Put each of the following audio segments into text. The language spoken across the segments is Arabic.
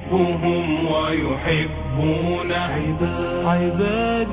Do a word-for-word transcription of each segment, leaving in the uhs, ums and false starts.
يحبهم ويحبون عباد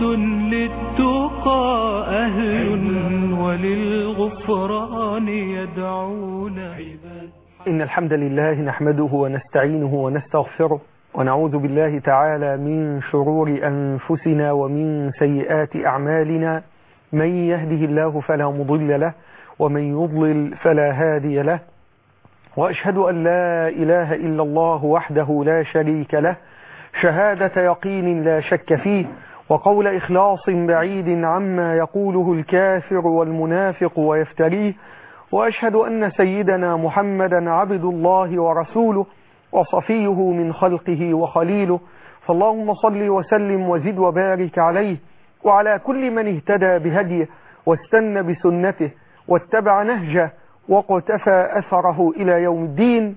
للتقى أهل وللغفران يدعون. إن الحمد لله نحمده ونستعينه ونستغفره ونعوذ بالله تعالى من شرور أنفسنا ومن سيئات أعمالنا. من يهده الله فلا مضل له ومن يضلل فلا هادي له، وأشهد أن لا إله إلا الله وحده لا شريك له شهادة يقين لا شك فيه، وقول إخلاص بعيد عما يقوله الكافر والمنافق ويفتريه. وأشهد أن سيدنا محمدا عبد الله ورسوله وصفيه من خلقه وخليله، فاللهم صل وسلم وزد وبارك عليه وعلى كل من اهتدى بهديه واستنى بسنته واتبع نهجه وقتفى أثره إلى يوم الدين.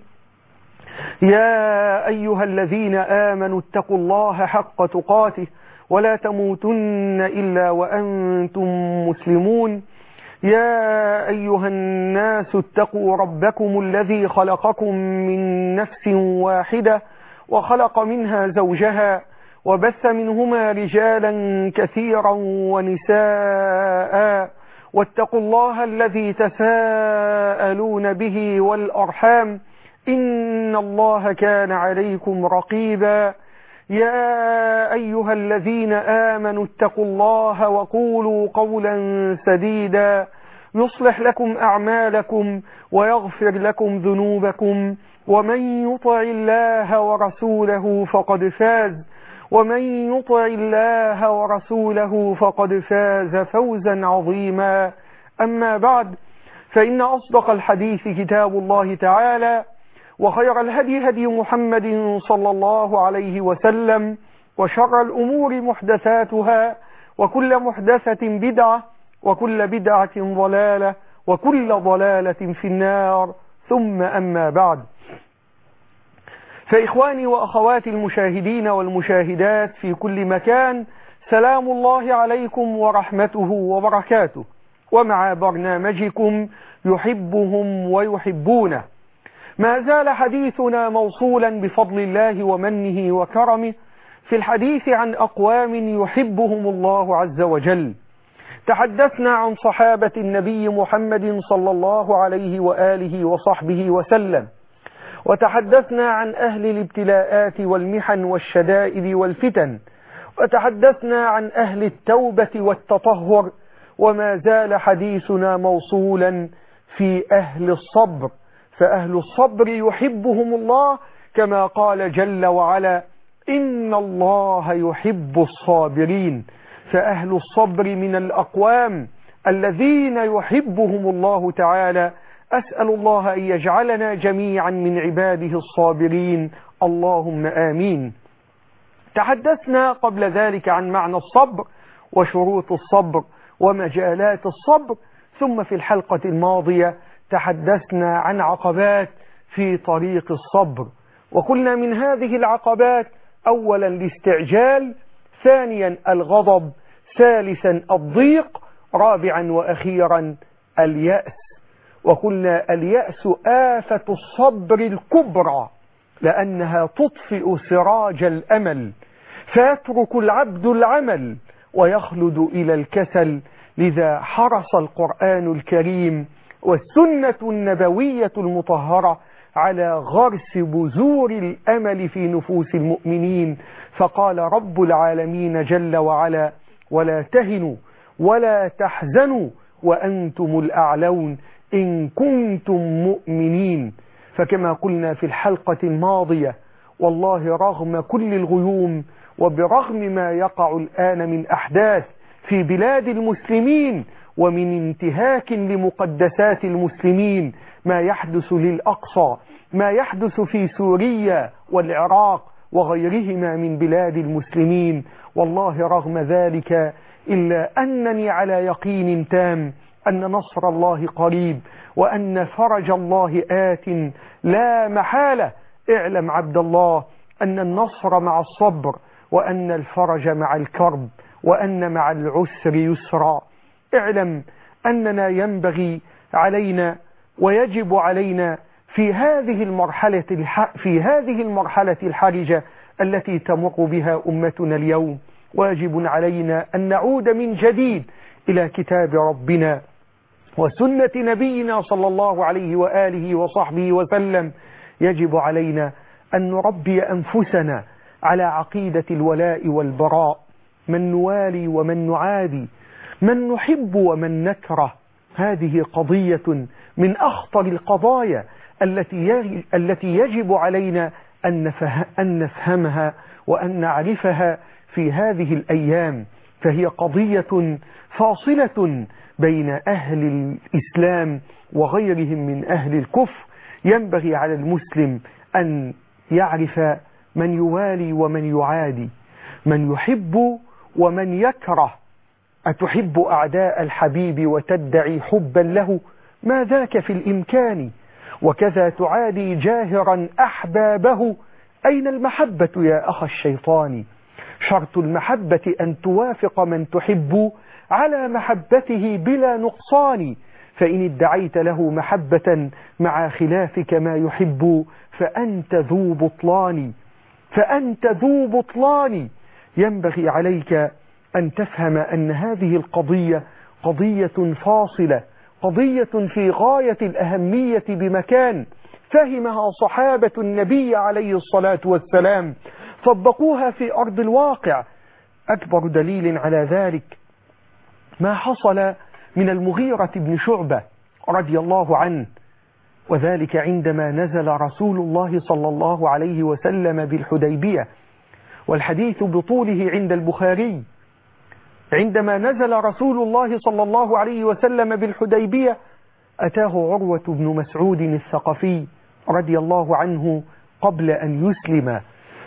يا أيها الذين آمنوا اتقوا الله حق تقاته ولا تموتن إلا وأنتم مسلمون. يا أيها الناس اتقوا ربكم الذي خلقكم من نفس واحدة وخلق منها زوجها وبث منهما رجالا كثيرا ونساء، واتقوا الله الذي تساءلون به والأرحام إن الله كان عليكم رقيبا. يا أيها الذين آمنوا اتقوا الله وقولوا قولا سديدا يصلح لكم أعمالكم ويغفر لكم ذنوبكم، ومن يطع الله ورسوله فقد فاز ومن يطع الله ورسوله فقد فاز فوزا عظيما. أما بعد، فإن أصدق الحديث كتاب الله تعالى، وخير الهدي هدي محمد صلى الله عليه وسلم، وشر الأمور محدثاتها، وكل محدثة بدعة، وكل بدعة ضلالة، وكل ضلالة في النار. ثم أما بعد، فإخواني وأخواتي المشاهدين والمشاهدات في كل مكان، سلام الله عليكم ورحمته وبركاته، ومع برنامجكم يحبهم ويحبونه. ما زال حديثنا موصولا بفضل الله ومنه وكرمه في الحديث عن أقوام يحبهم الله عز وجل. تحدثنا عن صحابة النبي محمد صلى الله عليه وآله وصحبه وسلم، وتحدثنا عن أهل الابتلاءات والمحن والشدائد والفتن، وتحدثنا عن أهل التوبة والتطهر، وما زال حديثنا موصولا في أهل الصبر، فأهل الصبر يحبهم الله كما قال جل وعلا: إن الله يحب الصابرين. فأهل الصبر من الأقوام الذين يحبهم الله تعالى. أسأل الله أن يجعلنا جميعا من عباده الصابرين، اللهم آمين. تحدثنا قبل ذلك عن معنى الصبر وشروط الصبر ومجالات الصبر، ثم في الحلقة الماضية تحدثنا عن عقبات في طريق الصبر، وقلنا من هذه العقبات: أولا الاستعجال، ثانيا الغضب، ثالثا الضيق، رابعا وأخيرا اليأس. وقلنا اليأس آفة الصبر الكبرى، لأنها تطفئ سراج الأمل، فيترك العبد العمل ويخلد إلى الكسل. لذا حرص القرآن الكريم والسنة النبوية المطهرة على غرس بذور الأمل في نفوس المؤمنين، فقال رب العالمين جل وعلا: ولا تهنوا ولا تحزنوا وأنتم الأعلون إن كنتم مؤمنين. فكما قلنا في الحلقة الماضية، والله رغم كل الغيوم وبرغم ما يقع الآن من أحداث في بلاد المسلمين ومن انتهاك لمقدسات المسلمين، ما يحدث للأقصى، ما يحدث في سوريا والعراق وغيرهما من بلاد المسلمين، والله رغم ذلك إلا أنني على يقين تام أن نصر الله قريب، وأن فرج الله آت لا محالة. اعلم عبد الله أن النصر مع الصبر، وأن الفرج مع الكرب، وأن مع العسر يسرا. اعلم أننا ينبغي علينا ويجب علينا في هذه المرحلة في هذه المرحلة الحرجة التي تمر بها أمتنا اليوم. واجب علينا أن نعود من جديد إلى كتاب ربنا وسنة نبينا صلى الله عليه وآله وصحبه وسلم. يجب علينا أن نربي أنفسنا على عقيدة الولاء والبراء، من نوالي ومن نعادي، من نحب ومن نكره. هذه قضية من أخطر القضايا التي التي يجب علينا أن نفهمها وأن نعرفها في هذه الأيام، فهي قضية فاصلة بين أهل الإسلام وغيرهم من أهل الكفر. ينبغي على المسلم أن يعرف من يوالي ومن يعادي، من يحب ومن يكره. أتحب أعداء الحبيب وتدعي حبا له؟ ما ذاك في الإمكان. وكذا تعادي جاهرا أحبابه. أين المحبة يا أخ الشيطان؟ شرط المحبة أن توافق من تحب على محبته بلا نقصان، فإن ادعيت له محبة مع خلافك ما يحب فأنت ذو بطلان فأنت ذو بطلان. ينبغي عليك أن تفهم أن هذه القضية قضية فاصلة، قضية في غاية الأهمية بمكان، فهمها صحابة النبي عليه الصلاة والسلام، طبقوها في أرض الواقع. أكبر دليل على ذلك ما حصل من المغيرة بن شعبة رضي الله عنه، وذلك عندما نزل رسول الله صلى الله عليه وسلم بالحديبية، والحديث بطوله عند البخاري. عندما نزل رسول الله صلى الله عليه وسلم بالحديبية أتاه عروة بن مسعود الثقفي رضي الله عنه قبل أن يسلم،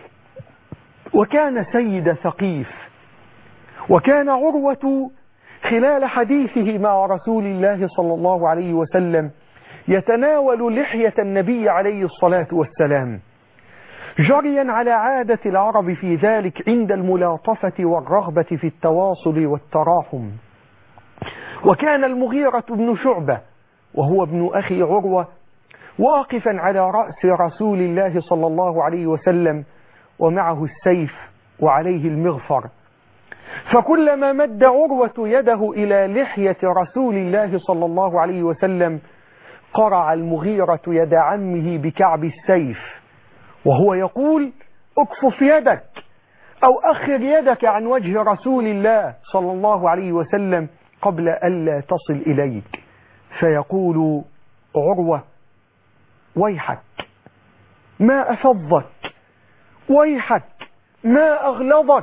وكان سيد ثقيف. وكان عروة خلال حديثه مع رسول الله صلى الله عليه وسلم يتناول لحية النبي عليه الصلاة والسلام، جريا على عادة العرب في ذلك عند الملاطفة والرغبة في التواصل والتراحم. وكان المغيرة بن شعبة وهو ابن أخي عروة واقفا على رأس رسول الله صلى الله عليه وسلم ومعه السيف وعليه المغفر، فكلما مد عروة يده إلى لحية رسول الله صلى الله عليه وسلم قرع المغيرة يد عمه بكعب السيف وهو يقول: اكفف يدك أو أخر يدك عن وجه رسول الله صلى الله عليه وسلم قبل ألا تصل إليك. فيقول عروة: ويحك ما أفضك، ويحك ما أغلظك.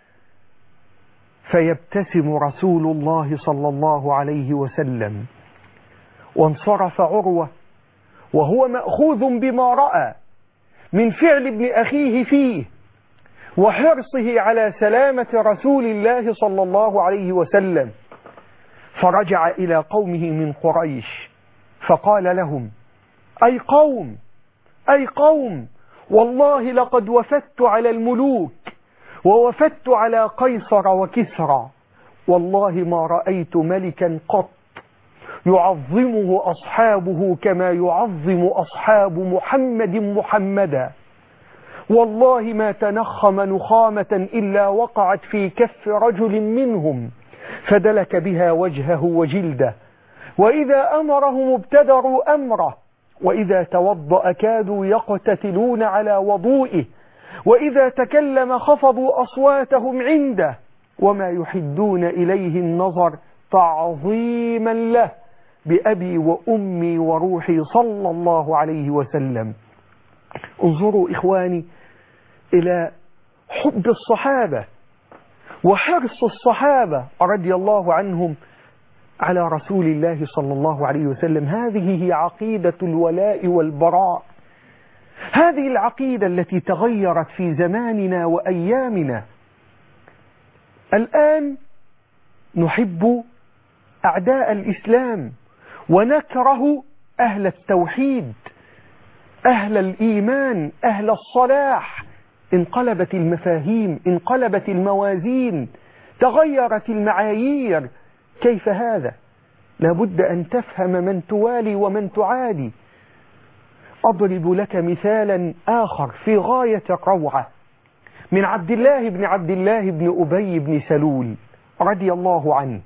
فيبتسم رسول الله صلى الله عليه وسلم، وانصرف عروة وهو مأخوذ بما رأى من فعل ابن أخيه فيه وحرصه على سلامة رسول الله صلى الله عليه وسلم، فرجع إلى قومه من قريش فقال لهم: أي قوم أي قوم والله لقد وفدت على الملوك ووفدت على قيصر وكسرى، والله ما رأيت ملكا قط يعظمه أصحابه كما يعظم أصحاب محمد محمدا، والله ما تنخم نخامة إلا وقعت في كف رجل منهم فدلك بها وجهه وجلده، وإذا أمرهم ابتدروا أمره، وإذا توضأ كادوا يقتتلون على وضوئه، وإذا تكلم خفضوا أصواتهم عنده، وما يحدون إليه النظر تعظيما له بأبي وأمي وروحي صلى الله عليه وسلم. انظروا إخواني إلى حب الصحابة وحرص الصحابة رضي الله عنهم على رسول الله صلى الله عليه وسلم. هذه هي عقيدة الولاء والبراء، هذه العقيدة التي تغيرت في زماننا وأيامنا. الآن نحب أعداء الإسلام ونكره أهل التوحيد، أهل الإيمان، أهل الصلاح. انقلبت المفاهيم، انقلبت الموازين، تغيرت المعايير. كيف هذا؟ لابد أن تفهم من توالي ومن تعادي. أضرب لك مثالا آخر في غاية الروعة من عبد الله بن عبد الله بن أبي بن سلول رضي الله عنه.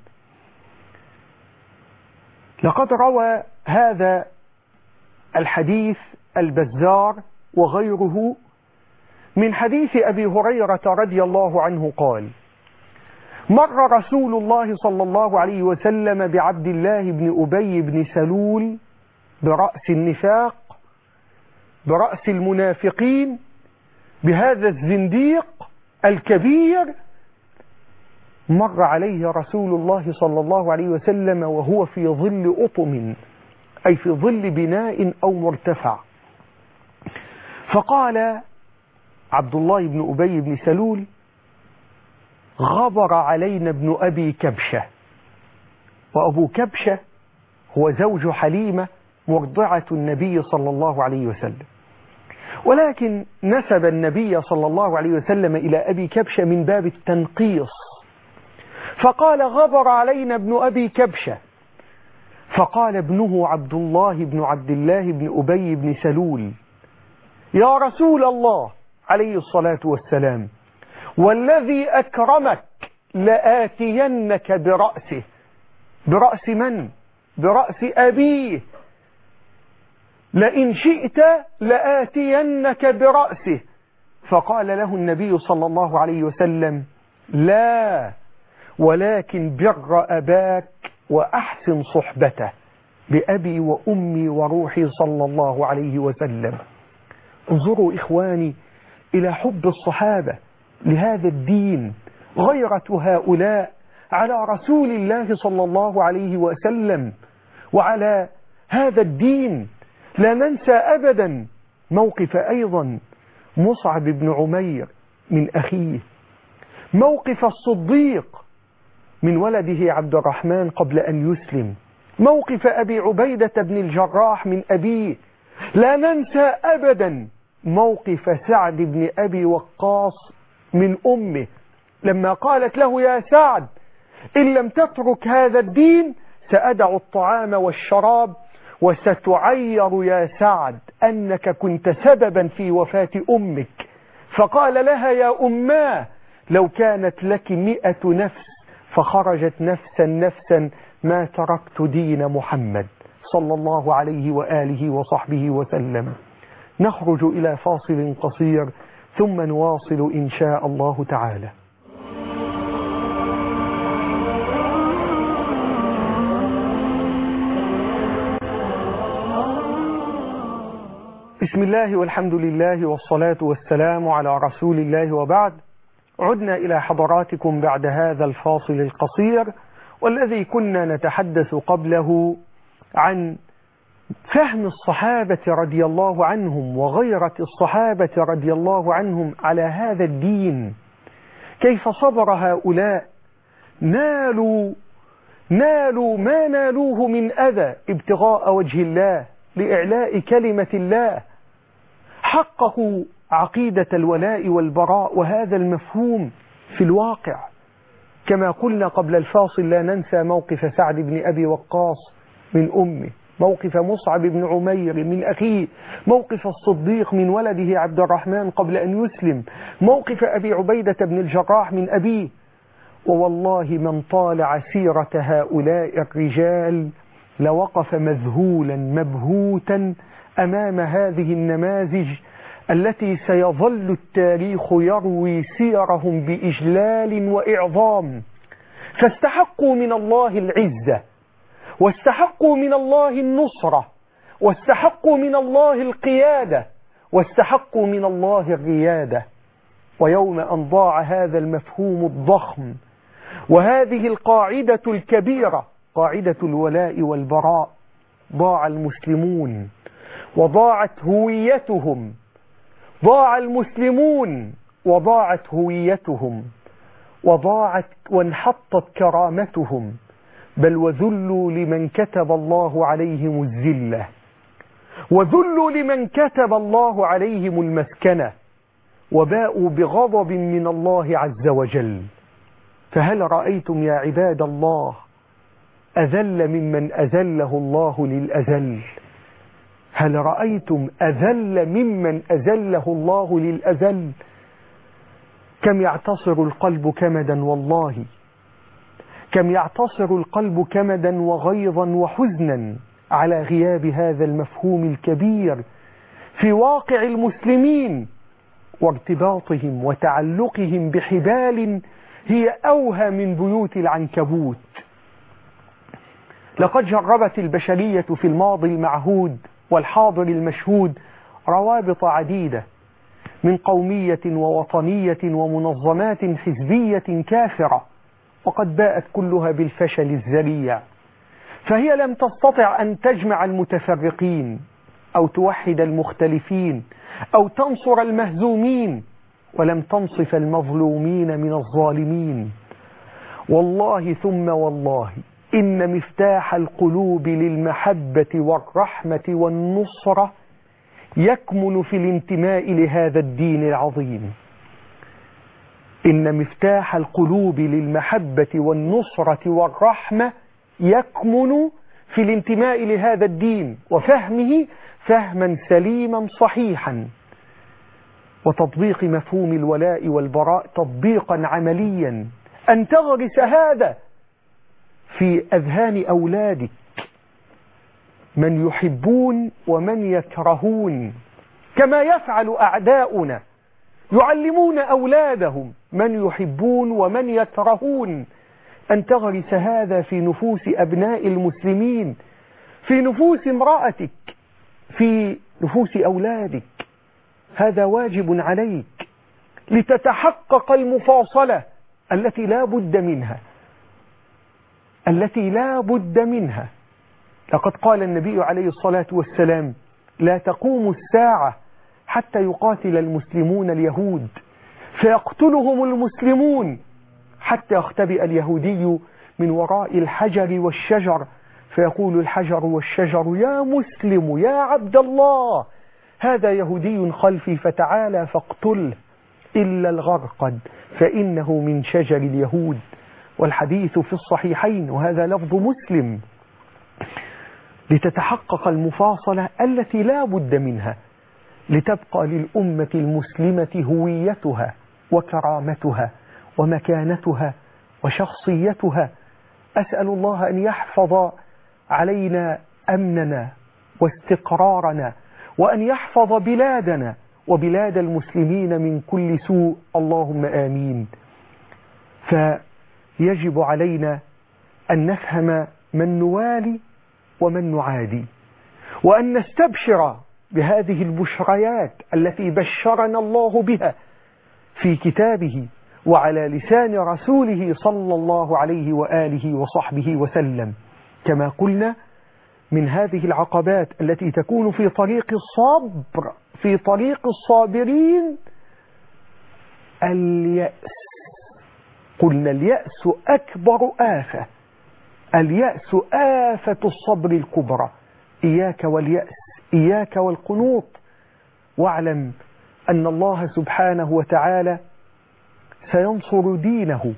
لقد روى هذا الحديث البزار وغيره من حديث أبي هريرة رضي الله عنه قال: مر رسول الله صلى الله عليه وسلم بعبد الله بن أبي بن سلول برأس النفاق، برأس المنافقين، بهذا الزنديق الكبير. مر عليه رسول الله صلى الله عليه وسلم وهو في ظل أطم، أي في ظل بناء أو مرتفع، فقال عبد الله بن أبي بن سلول: غبر علينا ابن أبي كبشة. وأبو كبشة هو زوج حليمة مرضعة النبي صلى الله عليه وسلم، ولكن نسب النبي صلى الله عليه وسلم إلى أبي كبشة من باب التنقيص، فقال: غبر علينا ابن أبي كبشة. فقال ابنه عبد الله بن عبد الله بن أبي بن سلول: يا رسول الله عليه الصلاة والسلام، والذي أكرمك لآتينك برأسه. برأس من؟ برأس أبيه. لئن شئت لآتينك برأسه. فقال له النبي صلى الله عليه وسلم: لا، ولكن بر أباك وأحسن صحبته، بأبي وأمي وروحي صلى الله عليه وسلم. انظروا إخواني إلى حب الصحابة لهذا الدين، غيرة هؤلاء على رسول الله صلى الله عليه وسلم وعلى هذا الدين. لا ننسى أبدا موقف أيضا مصعب بن عمير من أخيه، موقف الصديق من ولده عبد الرحمن قبل أن يسلم، موقف أبي عبيدة بن الجراح من أبيه. لا ننسى أبدا موقف سعد بن أبي وقاص من أمه لما قالت له: يا سعد، إن لم تترك هذا الدين سأدع الطعام والشراب، وستعير يا سعد أنك كنت سببا في وفاة أمك. فقال لها: يا أماه، لو كانت لك مئة نفس فخرجت نفسا نفسا ما تركت دين محمد صلى الله عليه وآله وصحبه وسلم. نخرج إلى فاصل قصير ثم نواصل إن شاء الله تعالى. بسم الله والحمد لله والصلاة والسلام على رسول الله، وبعد. عدنا إلى حضراتكم بعد هذا الفاصل القصير، والذي كنا نتحدث قبله عن فهم الصحابة رضي الله عنهم وغيرة الصحابة رضي الله عنهم على هذا الدين، كيف صبر هؤلاء، نالوا نالوا ما نالوه من أذى ابتغاء وجه الله لإعلاء كلمة الله، حققوا عقيدة الولاء والبراء وهذا المفهوم في الواقع. كما قلنا قبل الفاصل، لا ننسى موقف سعد بن أبي وقاص من أمه، موقف مصعب بن عمير من أخيه، موقف الصديق من ولده عبد الرحمن قبل أن يسلم، موقف أبي عبيدة بن الجراح من أبيه. ووالله من طالع سيرة هؤلاء الرجال لوقف مذهولا مبهوتا أمام هذه النماذج التي سيظل التاريخ يروي سيرهم بإجلال وإعظام. فاستحقوا من الله العزة، واستحقوا من الله النصرة، واستحقوا من الله القيادة، واستحقوا من الله الريادة. ويوم أن ضاع هذا المفهوم الضخم وهذه القاعدة الكبيرة، قاعدة الولاء والبراء، ضاع المسلمون وضاعت هويتهم، ضاع المسلمون وضاعت هويتهم، وضاعت وانحطت كرامتهم، بل وذلوا لمن كتب الله عليهم الذلة، وذلوا لمن كتب الله عليهم المسكنة، وباءوا بغضب من الله عز وجل. فهل رأيتم يا عباد الله أذل ممن أذله الله للأذل؟ هل رأيتم أذل ممن أذله الله للأذل؟ كم يعتصر القلب كمدا، والله كم يعتصر القلب كمدا وغيظا وحزنا على غياب هذا المفهوم الكبير في واقع المسلمين وارتباطهم وتعلقهم بحبال هي أوهى من بيوت العنكبوت. لقد جربت البشرية في الماضي المعهود والحاضر المشهود روابط عديدة من قومية ووطنية ومنظمات حزبية كافرة، وقد باءت كلها بالفشل الذريع، فهي لم تستطع أن تجمع المتفرقين أو توحد المختلفين أو تنصر المهزومين، ولم تنصف المظلومين من الظالمين. والله ثم والله إن مفتاح القلوب للمحبة والرحمة والنصرة يكمن في الانتماء لهذا الدين العظيم. إن مفتاح القلوب للمحبة والنصرة والرحمة يكمن في الانتماء لهذا الدين وفهمه فهما سليما صحيحا، وتطبيق مفهوم الولاء والبراء تطبيقا عمليا، أن تغرس هذا في أذهان أولادك، من يحبون ومن يكرهون، كما يفعل أعداؤنا، يعلمون أولادهم من يحبون ومن يكرهون. أن تغرس هذا في نفوس أبناء المسلمين، في نفوس امرأتك، في نفوس أولادك. هذا واجب عليك لتتحقق المفاصلة التي لا بد منها، التي لا بد منها. لقد قال النبي عليه الصلاة والسلام: لا تقوم الساعة حتى يقاتل المسلمون اليهود فيقتلهم المسلمون حتى يختبئ اليهودي من وراء الحجر والشجر فيقول الحجر والشجر: يا مسلم يا عبد الله، هذا يهودي خلفي فتعالى فاقتله إلا الغرقد فإنه من شجر اليهود. والحديث في الصحيحين وهذا لفظ مسلم. لتتحقق المفاصلة التي لا بد منها لتبقى للأمة المسلمة هويتها وكرامتها ومكانتها وشخصيتها. أسأل الله أن يحفظ علينا أمننا واستقرارنا، وأن يحفظ بلادنا وبلاد المسلمين من كل سوء، اللهم آمين. فيجب علينا أن نفهم من نوالي ومن نعادي، وأن نستبشر بهذه البشريات التي بشرنا الله بها في كتابه وعلى لسان رسوله صلى الله عليه وآله وصحبه وسلم. كما قلنا، من هذه العقبات التي تكون في طريق الصبر، في طريق الصابرين، اليأس. قلنا اليأس أكبر آفة، اليأس آفة الصبر الكبرى. إياك واليأس، إياك والقنوط، واعلم أن الله سبحانه وتعالى سينصر دينه،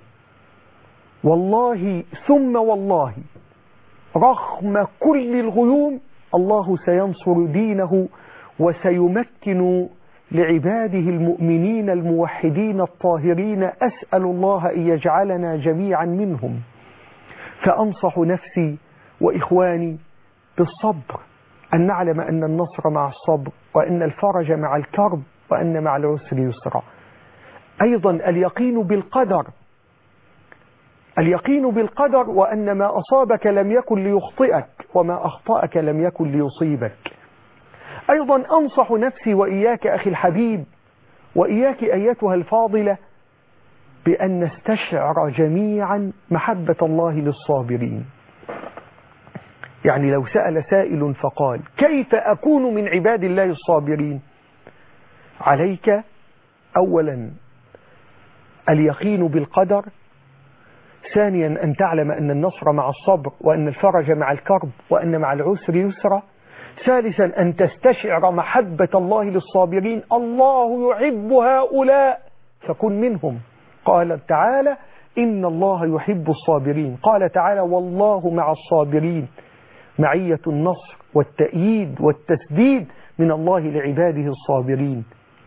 والله ثم والله، رغم كل الغيوم الله سينصر دينه وسيمكن لعباده المؤمنين الموحدين الطاهرين. أسأل الله أن يجعلنا جميعا منهم. فأنصح نفسي وإخواني بالصبر، أن نعلم أن النصر مع الصبر، وأن الفرج مع الكرب، وأن مع العسر يسرا. أيضا اليقين بالقدر، اليقين بالقدر، وأن ما أصابك لم يكن ليخطئك، وما أخطأك لم يكن ليصيبك. أيضا أنصح نفسي وإياك أخي الحبيب، وإياك أيتها الفاضلة، بأن نستشعر جميعا محبة الله للصابرين. يعني لو سأل سائل فقال: كيف أكون من عباد الله الصابرين؟ عليك أولا اليقين بالقدر، ثانيا أن تعلم أن النصر مع الصبر، وأن الفرج مع الكرب، وأن مع العسر يسرا، ثالثا أن تستشعر محبة الله للصابرين. الله يحب هؤلاء فكن منهم. قال تعالى: إن الله يحب الصابرين. قال تعالى: والله مع الصابرين. معية النصر والتأييد والتسديد من الله لعباده الصابرين.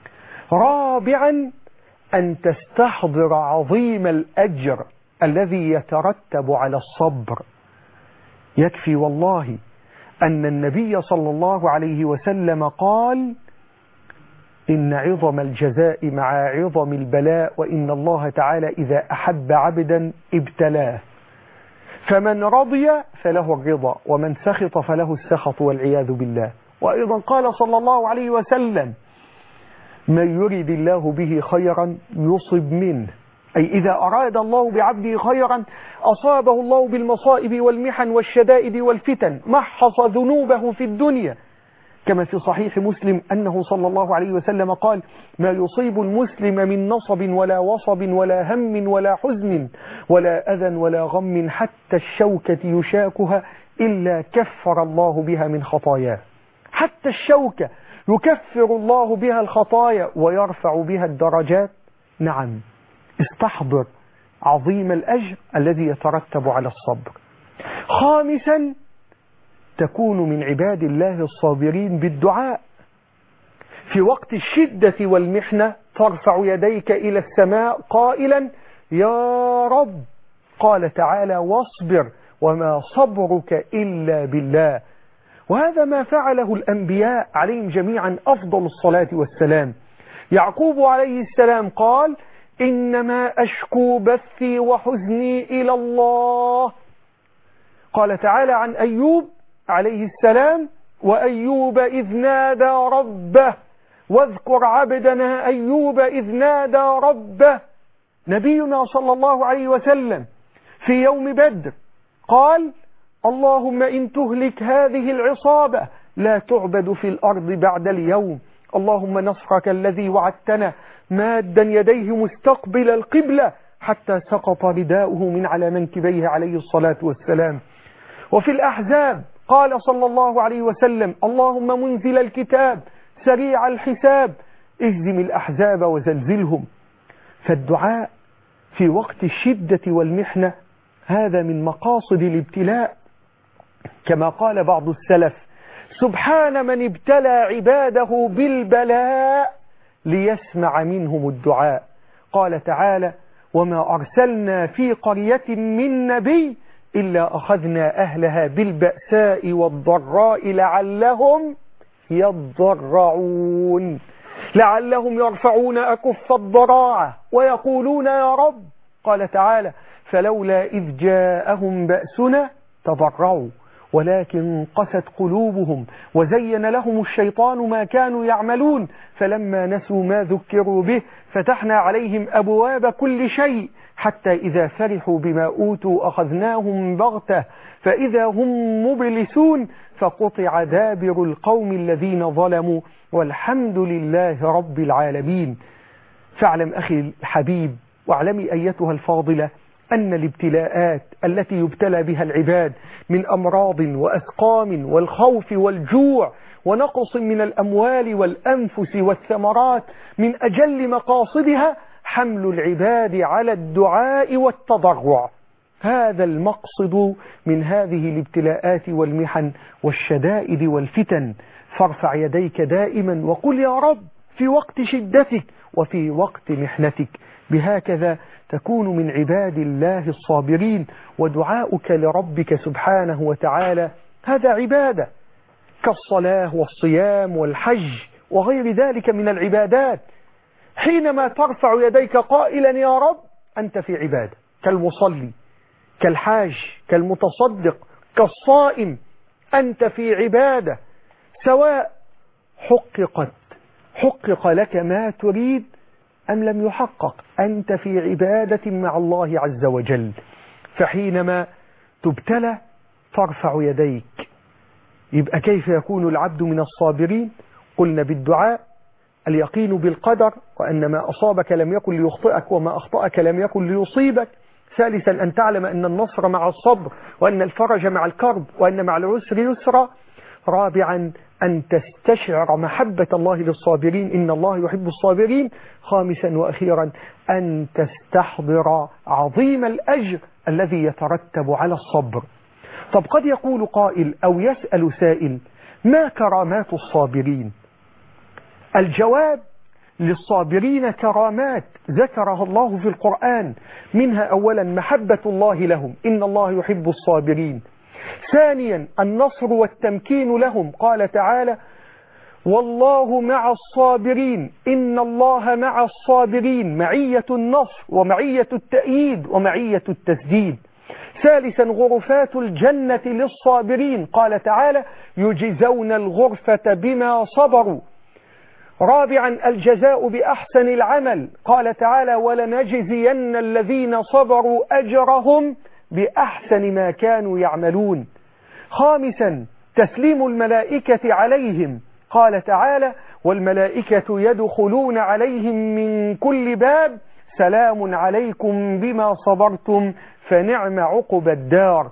رابعا أن تستحضر عظيم الأجر الذي يترتب على الصبر. يكفي والله أن النبي صلى الله عليه وسلم قال: إن عظم الجزاء مع عظم البلاء، وإن الله تعالى إذا أحب عبدا ابتلاه، فمن رضي فله الرضا ومن سخط فله السخط والعياذ بالله. وأيضا قال صلى الله عليه وسلم: من يريد الله به خيرا يصب منه، أي إذا أراد الله بعبده خيرا أصابه الله بالمصائب والمحن والشدائد والفتن، محص ذنوبه في الدنيا، كما في صحيح مسلم أنه صلى الله عليه وسلم قال: ما يصيب المسلم من نصب ولا وصب ولا هم ولا حزن ولا أذى ولا غم حتى الشوكة يشاكها إلا كفر الله بها من خطاياه. حتى الشوكة يكفر الله بها الخطايا ويرفع بها الدرجات. نعم، استحضر عظيم الأجر الذي يترتب على الصبر. خامسا تكون من عباد الله الصابرين بالدعاء. في وقت الشدة والمحنة ترفع يديك إلى السماء قائلا: يا رب. قال تعالى: واصبر وما صبرك إلا بالله. وهذا ما فعله الأنبياء عليهم جميعا أفضل الصلاة والسلام. يعقوب عليه السلام قال: إنما أشكو بثي وحزني إلى الله. قال تعالى عن أيوب عليه السلام: وأيوب إذ نادى ربه. واذكر عبدنا أيوب إذ نادى ربه. نبينا صلى الله عليه وسلم في يوم بدر قال: اللهم إن تهلك هذه العصابة لا تعبد في الأرض بعد اليوم. اللهم نصرك الذي وعدتنا مادا يديه مستقبل القبلة حتى سقط رداؤه من على منكبيه عليه الصلاة والسلام. وفي الأحزاب قال صلى الله عليه وسلم: اللهم منزل الكتاب سريع الحساب اهزم الأحزاب وزلزلهم. فالدعاء في وقت الشدة والمحنة هذا من مقاصد الابتلاء، كما قال بعض السلف: سبحان من ابتلى عباده بالبلاء ليسمع منهم الدعاء. قال تعالى: وما أرسلنا في قرية من نبي إلا أخذنا أهلها بالبأساء والضراء لعلهم يضرعون، لعلهم يرفعون أكف الضراعة ويقولون يا رب. قال تعالى: فلولا إذ جاءهم بأسنا تضرعوا ولكن قست قلوبهم وزين لهم الشيطان ما كانوا يعملون فلما نسوا ما ذكروا به فتحنا عليهم أبواب كل شيء حتى إذا فرحوا بما أوتوا أخذناهم بغتة فإذا هم مبلسون فقطع دابر القوم الذين ظلموا والحمد لله رب العالمين. فاعلم أخي الحبيب واعلمي أيتها الفاضلة أن الابتلاءات التي يبتلى بها العباد من أمراض وأسقام والخوف والجوع ونقص من الأموال والأنفس والثمرات من أجل مقاصدها حمل العباد على الدعاء والتضرع. هذا المقصد من هذه الابتلاءات والمحن والشدائد والفتن. فارفع يديك دائما وقل يا رب في وقت شدتك وفي وقت محنتك. بهكذا تكون من عباد الله الصابرين. ودعاؤك لربك سبحانه وتعالى هذا عبادة كالصلاة والصيام والحج وغير ذلك من العبادات. حينما ترفع يديك قائلا يا رب أنت في عبادة، كالمصلي كالحاج كالمتصدق كالصائم، أنت في عبادة، سواء حققت حقق لك ما تريد أم لم يحقق، أنت في عبادة مع الله عز وجل. فحينما تبتلى ترفع يديك. يبقى كيف يكون العبد من الصابرين؟ قلنا بالدعاء، اليقين بالقدر وأن ما أصابك لم يكن ليخطئك وما أخطأك لم يكن ليصيبك. ثالثا أن تعلم أن النصر مع الصبر وأن الفرج مع الكرب وأن مع العسر يسرا. رابعا أن تستشعر محبة الله للصابرين، إن الله يحب الصابرين. خامسا وأخيرا أن تستحضر عظيم الأجر الذي يترتب على الصبر. طب قد يقول قائل أو يسأل سائل: ما كرامات الصابرين؟ الجواب: للصابرين كرامات ذكرها الله في القرآن، منها أولا محبة الله لهم، إن الله يحب الصابرين. ثانيا النصر والتمكين لهم، قال تعالى: والله مع الصابرين، إن الله مع الصابرين، معية النصر ومعية التأييد ومعية التسديد. ثالثا غرفات الجنة للصابرين، قال تعالى: يجزون الغرفة بما صبروا. رابعا الجزاء بأحسن العمل، قال تعالى: ولنجزين الذين صبروا أجرهم بأحسن ما كانوا يعملون. خامسا تسليم الملائكة عليهم، قال تعالى: والملائكة يدخلون عليهم من كل باب سلام عليكم بما صبرتم فنعم عقب الدار.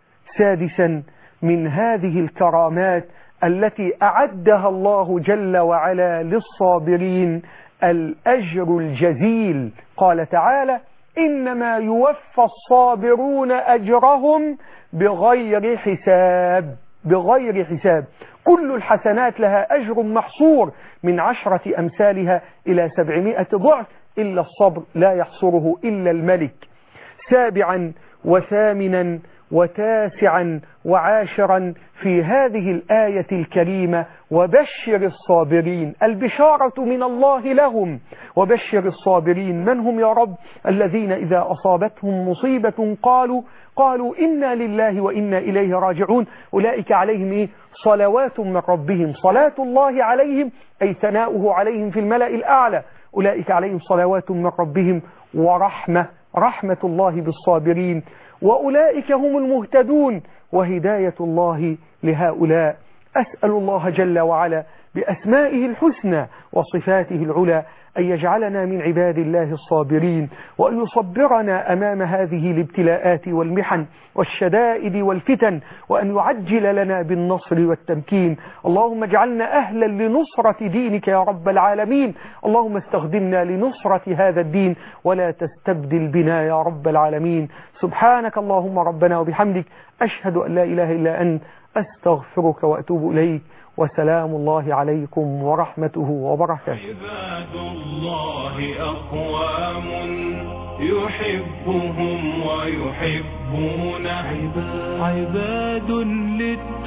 سادسا من هذه الكرامات التي أعدها الله جل وعلا للصابرين الأجر الجزيل، قال تعالى: إنما يوفى الصابرون أجرهم بغير حساب. بغير حساب. كل الحسنات لها أجر محصور من عشرة أمثالها إلى سبعمائة ضعف، إلا الصبر لا يحصره إلا الملك. سابعا وثامنا وتاسعا وعاشرا في هذه الآية الكريمة: وبشر الصابرين، البشارة من الله لهم. وبشر الصابرين من هم يا رب؟ الذين إذا أصابتهم مصيبة قالوا قالوا إنا لله وإنا إليه راجعون، أولئك عليهم إيه؟ صلوات من ربهم، صلاة الله عليهم أي ثناؤه عليهم في الملأ الأعلى، أولئك عليهم صلوات من ربهم ورحمة، رحمة الله بالصابرين، وأولئك هم المهتدون، وهداية الله لهؤلاء. أسأل الله جل وعلا بأسمائه الحسنى وصفاته العلى أن يجعلنا من عباد الله الصابرين، وأن يصبرنا أمام هذه الابتلاءات والمحن والشدائد والفتن، وأن يعجل لنا بالنصر والتمكين. اللهم اجعلنا أهلا لنصرة دينك يا رب العالمين. اللهم استخدمنا لنصرة هذا الدين ولا تستبدل بنا يا رب العالمين. سبحانك اللهم ربنا وبحمدك، أشهد أن لا إله إلا أنت، أستغفرك وأتوب إليك، وسلام الله عليكم ورحمته وبركاته. عباد الله أقوام يحبهم ويحبون عباد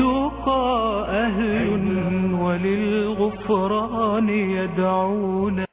للتقى أهل وللغفران يدعون.